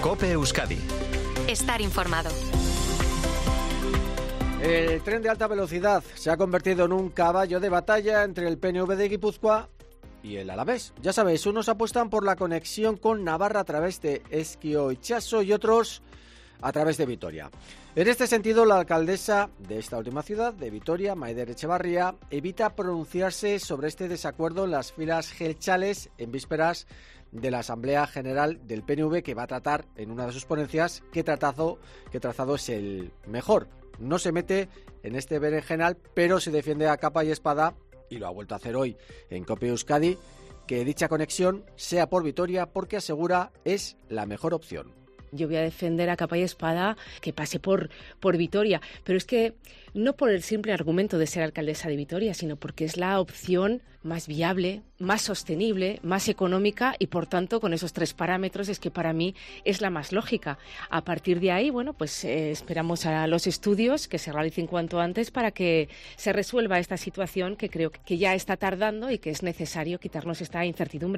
COPE Euskadi. Estar informado. El tren de alta velocidad se ha convertido en un caballo de batalla entre el PNV de Guipúzcoa y el Alavés. Ya sabéis, unos apuestan por la conexión con Navarra a través de Ezkio Itxaso y otros a través de Vitoria. En este sentido, la alcaldesa de esta última ciudad, de Vitoria, Maider Etxebarria, evita pronunciarse sobre este desacuerdo en las filas gelchales en vísperas de la Asamblea General del PNV, que va a tratar en una de sus ponencias qué trazado es el mejor. No se mete en este berenjenal, pero se defiende a capa y espada, y lo ha vuelto a hacer hoy en COPE Euskadi, que dicha conexión sea por Vitoria porque asegura es la mejor opción. Yo voy a defender a capa y espada que pase por Vitoria, pero es que no por el simple argumento de ser alcaldesa de Vitoria, sino porque es la opción más viable, más sostenible, más económica y, por tanto, con esos 3 parámetros es que para mí es la más lógica. A partir de ahí, bueno, pues esperamos a los estudios que se realicen cuanto antes para que se resuelva esta situación que creo que ya está tardando y que es necesario quitarnos esta incertidumbre.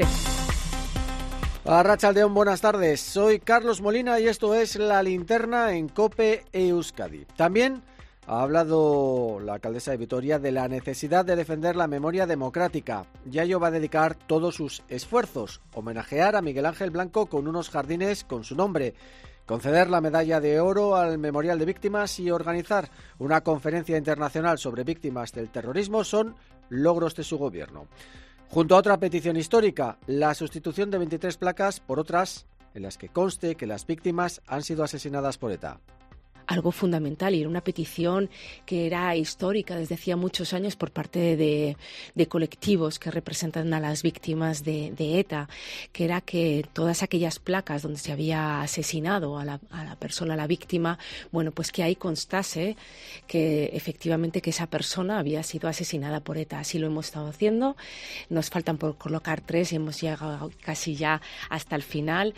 Arratsaldeon, buenas tardes. Soy Carlos Molina y esto es La Linterna en COPE Euskadi. También ha hablado la alcaldesa de Vitoria de la necesidad de defender la memoria democrática. Y a ello va a dedicar todos sus esfuerzos. Homenajear a Miguel Ángel Blanco con unos jardines con su nombre, conceder la medalla de oro al Memorial de Víctimas y organizar una conferencia internacional sobre víctimas del terrorismo son logros de su gobierno. Junto a otra petición histórica, la sustitución de 23 placas por otras en las que conste que las víctimas han sido asesinadas por ETA. Algo fundamental, y era una petición que era histórica desde hacía muchos años por parte de colectivos que representan a las víctimas de ETA, que era que todas aquellas placas donde se había asesinado a la persona, a la víctima, bueno, pues que ahí constase que efectivamente que esa persona había sido asesinada por ETA. Así lo hemos estado haciendo, nos faltan por colocar 3 y hemos llegado casi ya hasta el final.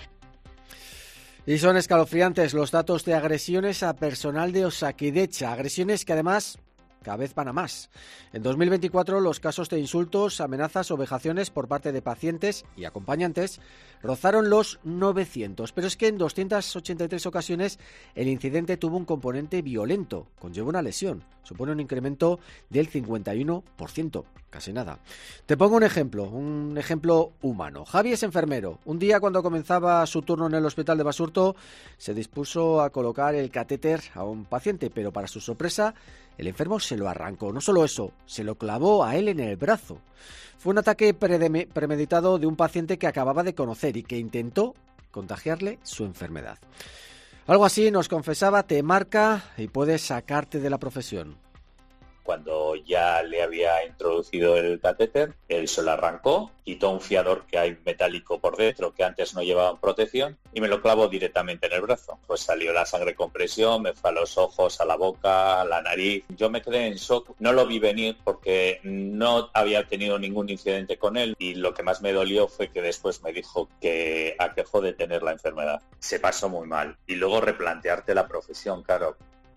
Y son escalofriantes los datos de agresiones a personal de Osakidetza, agresiones que además cada vez van a más. En 2024 los casos de insultos, amenazas o vejaciones por parte de pacientes y acompañantes rozaron los 900, pero es que en 283 ocasiones el incidente tuvo un componente violento, conlleva una lesión, supone un incremento del 51%, casi nada. Te pongo un ejemplo humano. Javi es enfermero. Un día, cuando comenzaba su turno en el hospital de Basurto, se dispuso a colocar el catéter a un paciente, pero para su sorpresa, el enfermo se lo arrancó. No solo eso, se lo clavó a él en el brazo. Fue un ataque premeditado de un paciente que acababa de conocer y que intentó contagiarle su enfermedad. Algo así, nos confesaba, te marca y puede sacarte de la profesión. Cuando ya le había introducido el catéter, él se lo arrancó, quitó un fiador que hay metálico por dentro que antes no llevaba protección y me lo clavó directamente en el brazo. Pues salió la sangre con presión, me fue a los ojos, a la boca, a la nariz. Yo me quedé en shock, no lo vi venir porque no había tenido ningún incidente con él y lo que más me dolió fue que después me dijo que aquejó de tener la enfermedad. Se pasó muy mal y luego replantearte la profesión, claro.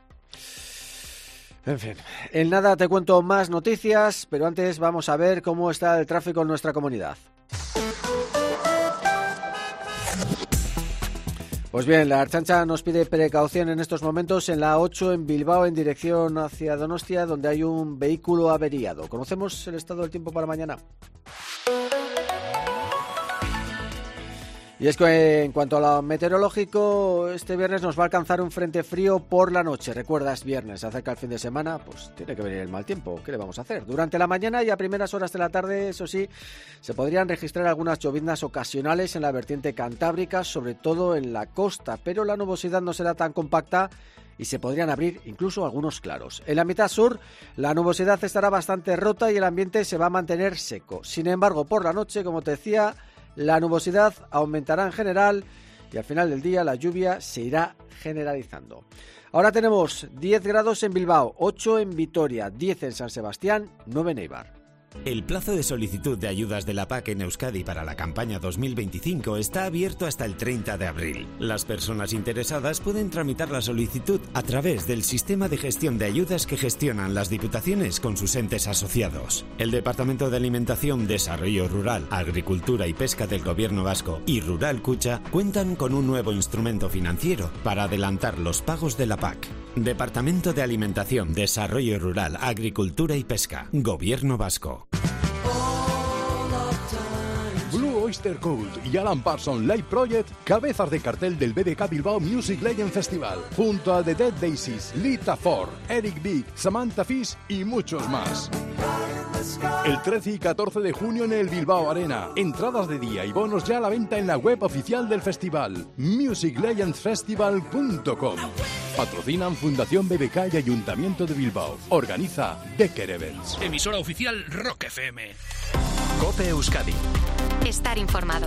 En fin, en nada te cuento más noticias, pero antes vamos a ver cómo está el tráfico en nuestra comunidad. Pues bien, la Ertzaintza nos pide precaución en estos momentos en la 8 en Bilbao en dirección hacia Donostia, donde hay un vehículo averiado. ¿Conocemos el estado del tiempo para mañana? Y es que en cuanto a lo meteorológico, este viernes nos va a alcanzar un frente frío por la noche. Recuerda, es viernes, se acerca el fin de semana, pues tiene que venir el mal tiempo. ¿Qué le vamos a hacer? Durante la mañana y a primeras horas de la tarde, eso sí, se podrían registrar algunas lloviznas ocasionales en la vertiente cantábrica, sobre todo en la costa, pero la nubosidad no será tan compacta y se podrían abrir incluso algunos claros. En la mitad sur, la nubosidad estará bastante rota y el ambiente se va a mantener seco. Sin embargo, por la noche, como te decía, la nubosidad aumentará en general y al final del día la lluvia se irá generalizando. Ahora tenemos 10 grados en Bilbao, 8 en Vitoria, 10 en San Sebastián, 9 en Eibar. El plazo de solicitud de ayudas de la PAC en Euskadi para la campaña 2025 está abierto hasta el 30 de abril. Las personas interesadas pueden tramitar la solicitud a través del sistema de gestión de ayudas que gestionan las diputaciones con sus entes asociados. El Departamento de Alimentación, Desarrollo Rural, Agricultura y Pesca del Gobierno Vasco y Rural Kutxa cuentan con un nuevo instrumento financiero para adelantar los pagos de la PAC. Departamento de Alimentación, Desarrollo Rural, Agricultura y Pesca, Gobierno Vasco. Blue Oyster Cult y Alan Parsons Live Project, cabezas de cartel del BBK Bilbao Music Legend Festival, junto a The Dead Daisies, Lita Ford, Eric B, Samantha Fish y muchos más. El 13 y 14 de junio en el Bilbao Arena. Entradas de día y bonos ya a la venta en la web oficial del festival, musiclegendsfestival.com. Patrocinan Fundación BBK y Ayuntamiento de Bilbao. Organiza Decker Events. Emisora oficial Rock FM. COPE Euskadi. Estar informado.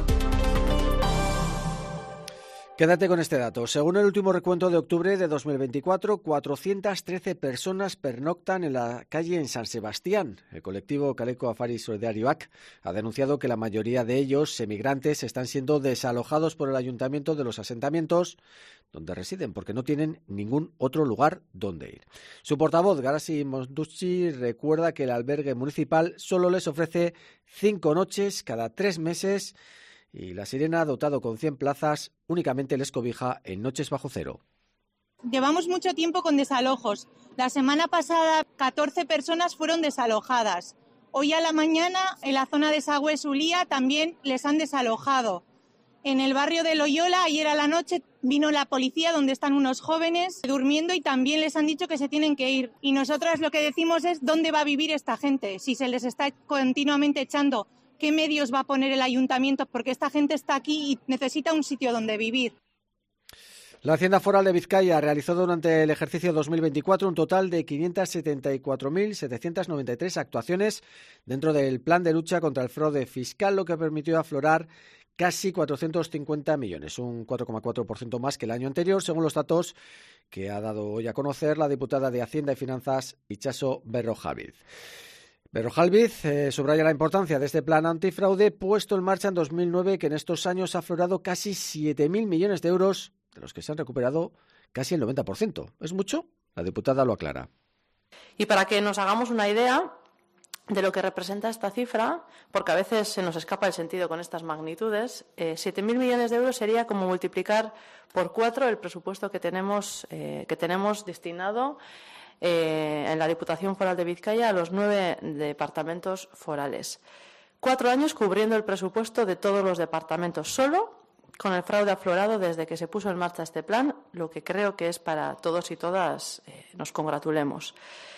Quédate con este dato. Según el último recuento de octubre de 2024, 413 personas pernoctan en la calle en San Sebastián. El colectivo Kaleko Afari Solidarioak ha denunciado que la mayoría de ellos, emigrantes, están siendo desalojados por el ayuntamiento de los asentamientos donde residen porque no tienen ningún otro lugar donde ir. Su portavoz, Garasi Monducci, recuerda que el albergue municipal solo les ofrece 5 noches cada 3 meses y La Sirena, dotado con 100 plazas, únicamente les cobija en noches bajo cero. Llevamos mucho tiempo con desalojos. La semana pasada 14 personas fueron desalojadas. Hoy a la mañana en la zona de Sagües Ulía también les han desalojado. En el barrio de Loyola ayer a la noche vino la policía donde están unos jóvenes durmiendo y también les han dicho que se tienen que ir. Y nosotras lo que decimos es dónde va a vivir esta gente, si se les está continuamente echando. ¿Qué medios va a poner el ayuntamiento? Porque esta gente está aquí y necesita un sitio donde vivir. La Hacienda Foral de Vizcaya realizó durante el ejercicio 2024 un total de 574.793 actuaciones dentro del plan de lucha contra el fraude fiscal, lo que permitió aflorar casi 450 millones, un 4,4% más que el año anterior, según los datos que ha dado hoy a conocer la diputada de Hacienda y Finanzas, Itxaso Berrojalbiz. Berrojalbiz subraya la importancia de este plan antifraude puesto en marcha en 2009, que en estos años ha aflorado casi 7.000 millones de euros, de los que se han recuperado casi el 90%. ¿Es mucho? La diputada lo aclara. Y para que nos hagamos una idea de lo que representa esta cifra, porque a veces se nos escapa el sentido con estas magnitudes, 7.000 millones de euros sería como multiplicar por 4 el presupuesto que tenemos destinado en la Diputación Foral de Vizcaya a los 9 departamentos forales. 4 años cubriendo el presupuesto de todos los departamentos, solo con el fraude aflorado desde que se puso en marcha este plan, lo que creo que es para todos y todas nos congratulemos.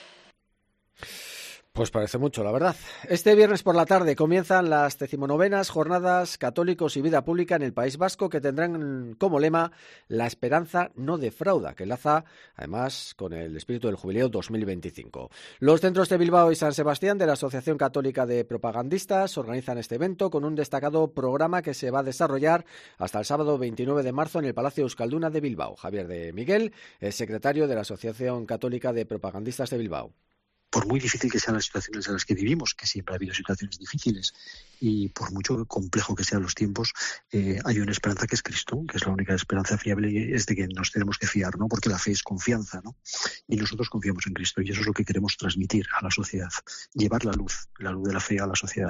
Pues parece mucho, la verdad. Este viernes por la tarde comienzan las 19º Jornadas Católicos y Vida Pública en el País Vasco, que tendrán como lema La esperanza no defrauda, que enlaza además con el espíritu del Jubileo 2025. Los centros de Bilbao y San Sebastián de la Asociación Católica de Propagandistas organizan este evento con un destacado programa que se va a desarrollar hasta el sábado 29 de marzo en el Palacio Euskalduna de Bilbao. Javier de Miguel es secretario de la Asociación Católica de Propagandistas de Bilbao. Por muy difícil que sean las situaciones en las que vivimos, que siempre ha habido situaciones difíciles, y por mucho complejo que sean los tiempos, hay una esperanza que es Cristo, que es la única esperanza fiable, y es de que nos tenemos que fiar, ¿no? Porque la fe es confianza, ¿no? Y nosotros confiamos en Cristo, y eso es lo que queremos transmitir a la sociedad, llevar la luz de la fe a la sociedad.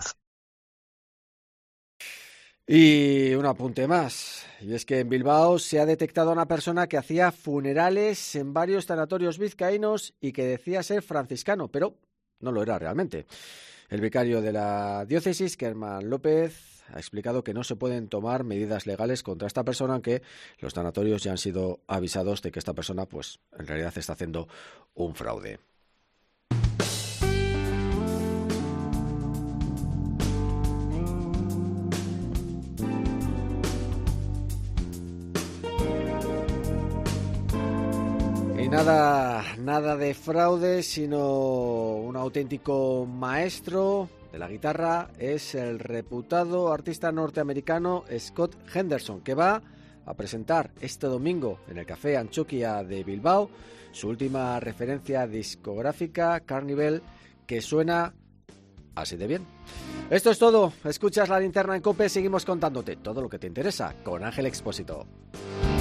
Y un apunte más, y es que en Bilbao se ha detectado a una persona que hacía funerales en varios tanatorios vizcaínos y que decía ser franciscano, pero no lo era realmente. El vicario de la diócesis, Kerman López, ha explicado que no se pueden tomar medidas legales contra esta persona, aunque los tanatorios ya han sido avisados de que esta persona, pues, en realidad está haciendo un fraude. Y nada de fraude, sino un auténtico maestro de la guitarra es el reputado artista norteamericano Scott Henderson, que va a presentar este domingo en el Café Antxokia de Bilbao su última referencia discográfica, Carnival, que suena así de bien. Esto es todo. Escuchas La Linterna en COPE. Seguimos contándote todo lo que te interesa con Ángel Expósito.